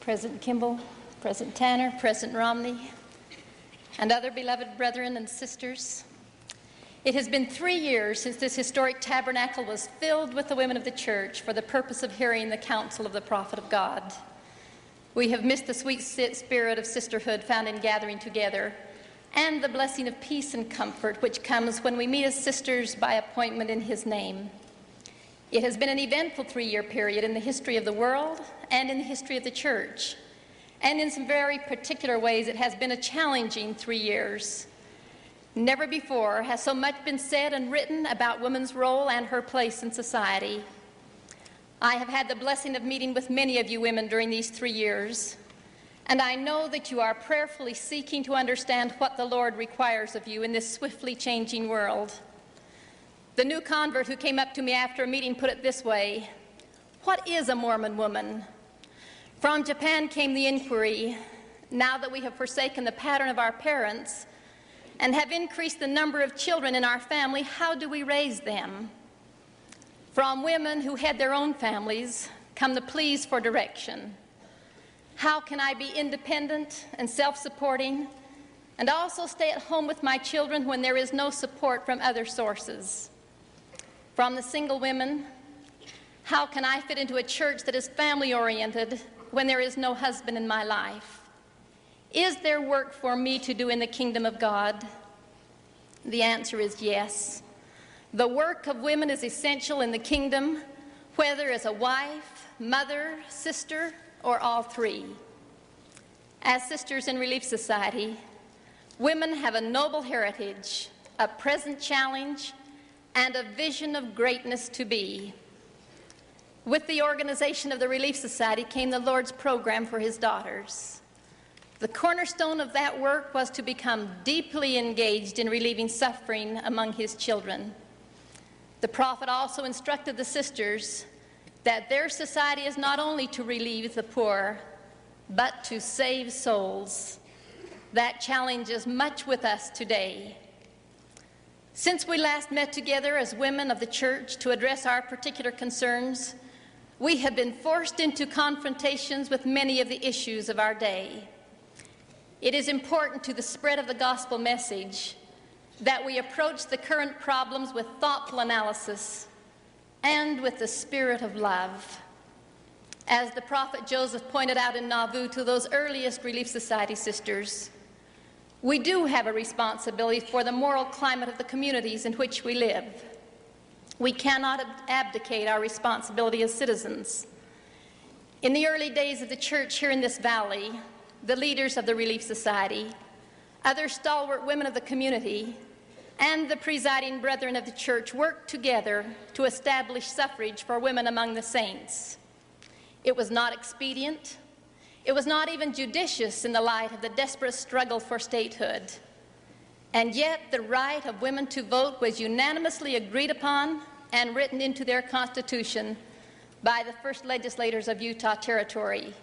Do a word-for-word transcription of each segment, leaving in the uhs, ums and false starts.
President Kimball, President Tanner, President Romney, and other beloved brethren and sisters. It has been three years since this historic tabernacle was filled with the women of the church for the purpose of hearing the counsel of the prophet of God. We have missed the sweet spirit of sisterhood found in gathering together and the blessing of peace and comfort which comes when we meet as sisters by appointment in his name. It has been an eventful three-year period in the history of the world and in the history of the church. And in some very particular ways, it has been a challenging three years. Never before has so much been said and written about women's role and her place in society. I have had the blessing of meeting with many of you women during these three years, and I know that you are prayerfully seeking to understand what the Lord requires of you in this swiftly changing world. The new convert who came up to me after a meeting put it this way: what is a Mormon woman? From Japan came the inquiry, now that we have forsaken the pattern of our parents and have increased the number of children in our family, how do we raise them? From women who had their own families come the pleas for direction. How can I be independent and self-supporting and also stay at home with my children when there is no support from other sources? From the single women, how can I fit into a church that is family-oriented when there is no husband in my life? Is there work for me to do in the kingdom of God? The answer is yes. The work of women is essential in the kingdom, whether as a wife, mother, sister, or all three. As sisters in Relief Society, women have a noble heritage, a present challenge, and a vision of greatness to be. With the organization of the Relief Society came the Lord's program for his daughters. The cornerstone of that work was to become deeply engaged in relieving suffering among his children. The prophet also instructed the sisters that their society is not only to relieve the poor, but to save souls. That challenge is much with us today. Since we last met together as women of the church to address our particular concerns, we have been forced into confrontations with many of the issues of our day. It is important to the spread of the gospel message that we approach the current problems with thoughtful analysis and with the spirit of love. As the prophet Joseph pointed out in Nauvoo to those earliest Relief Society sisters, we do have a responsibility for the moral climate of the communities in which we live. We cannot abdicate our responsibility as citizens. In the early days of the church here in this valley, the leaders of the Relief Society, other stalwart women of the community, and the presiding brethren of the church worked together to establish suffrage for women among the saints. It was not expedient. It was not even judicious in the light of the desperate struggle for statehood. And yet the right of women to vote was unanimously agreed upon and written into their constitution by the first legislators of Utah Territory,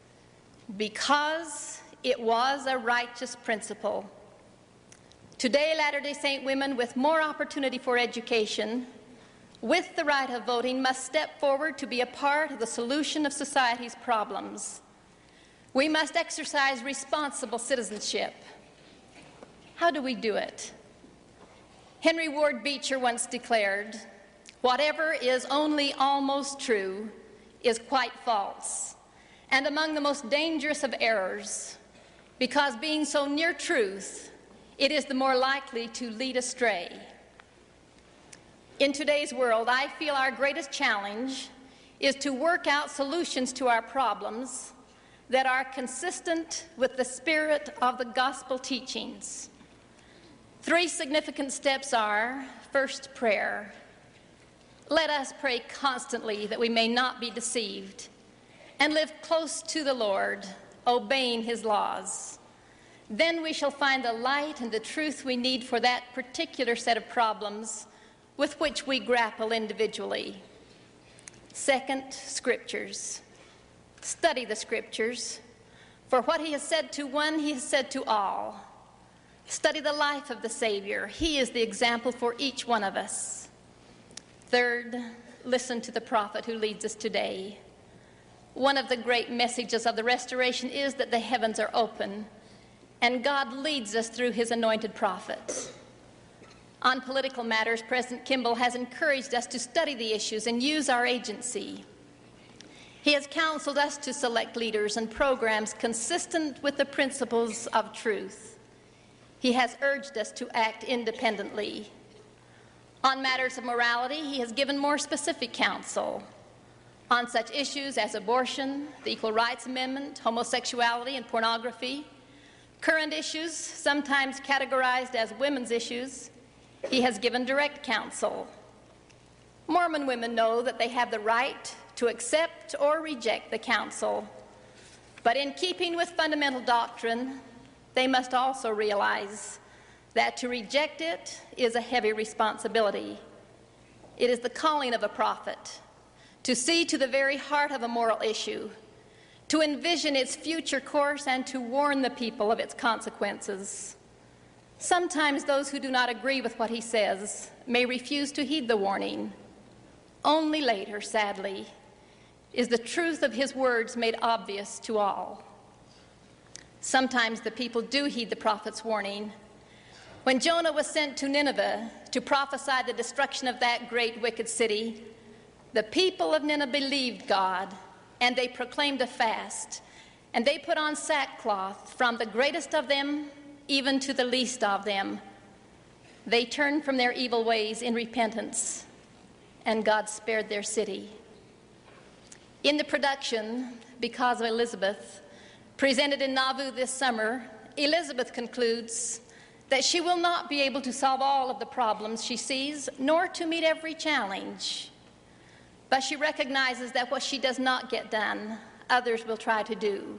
because it was a righteous principle. Today, Latter-day Saint women with more opportunity for education, with the right of voting, must step forward to be a part of the solution of society's problems. We must exercise responsible citizenship. How do we do it? Henry Ward Beecher once declared, "Whatever is only almost true is quite false, and among the most dangerous of errors, because being so near truth, it is the more likely to lead astray." In today's world, I feel our greatest challenge is to work out solutions to our problems that are consistent with the spirit of the gospel teachings. Three significant steps are, first, prayer. Let us pray constantly that we may not be deceived and live close to the Lord, obeying his laws. Then we shall find the light and the truth we need for that particular set of problems with which we grapple individually. Second, scriptures. Study the scriptures, for what he has said to one, he has said to all. Study the life of the Savior. He is the example for each one of us. Third, listen to the prophet who leads us today. One of the great messages of the restoration is that the heavens are open, and God leads us through his anointed prophets. On political matters, President Kimball has encouraged us to study the issues and use our agency. He has counseled us to select leaders and programs consistent with the principles of truth. He has urged us to act independently. On matters of morality, he has given more specific counsel. On such issues as abortion, the Equal Rights Amendment, homosexuality, and pornography, current issues, sometimes categorized as women's issues, he has given direct counsel. Mormon women know that they have the right to accept or reject the counsel, but in keeping with fundamental doctrine, they must also realize that to reject it is a heavy responsibility. It is the calling of a prophet to see to the very heart of a moral issue, to envision its future course, and to warn the people of its consequences. Sometimes those who do not agree with what he says may refuse to heed the warning. Only later, sadly, is the truth of his words made obvious to all. Sometimes the people do heed the prophet's warning. When Jonah was sent to Nineveh to prophesy the destruction of that great wicked city, the people of Nineveh believed God, and they proclaimed a fast, and they put on sackcloth, from the greatest of them even to the least of them. They turned from their evil ways in repentance, and God spared their city. In the production, Because of Elizabeth, presented in Nauvoo this summer, Elizabeth concludes that she will not be able to solve all of the problems she sees, nor to meet every challenge. But she recognizes that what she does not get done, others will try to do.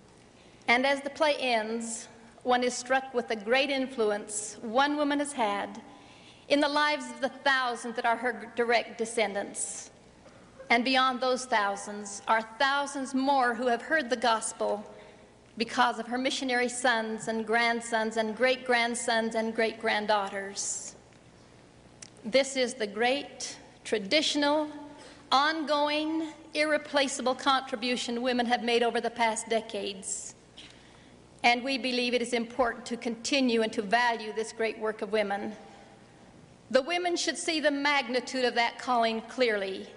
And as the play ends, one is struck with the great influence one woman has had in the lives of the thousands that are her direct descendants. And beyond those thousands are thousands more who have heard the gospel because of her missionary sons and grandsons and great-grandsons and great-granddaughters. This is the great, traditional, ongoing, irreplaceable contribution women have made over the past decades. And we believe it is important to continue and to value this great work of women. The women should see the magnitude of that calling clearly.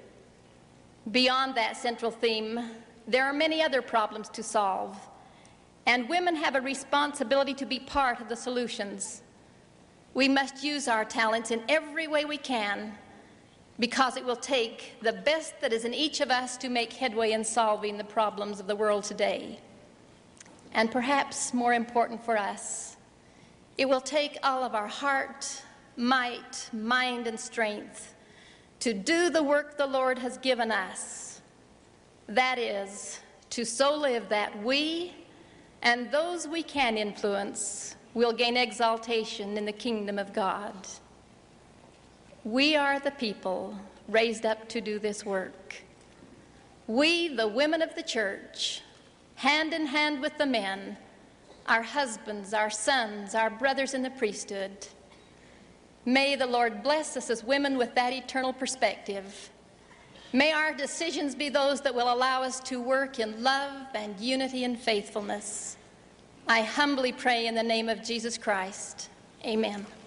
Beyond that central theme, there are many other problems to solve, and women have a responsibility to be part of the solutions. We must use our talents in every way we can, because it will take the best that is in each of us to make headway in solving the problems of the world today. And perhaps more important for us, it will take all of our heart, might, mind, and strength to do the work the Lord has given us. That is, to so live that we and those we can influence will gain exaltation in the kingdom of God. We are the people raised up to do this work. We, the women of the church, hand in hand with the men, our husbands, our sons, our brothers in the priesthood. May the Lord bless us as women with that eternal perspective. May our decisions be those that will allow us to work in love and unity and faithfulness. I humbly pray in the name of Jesus Christ. Amen.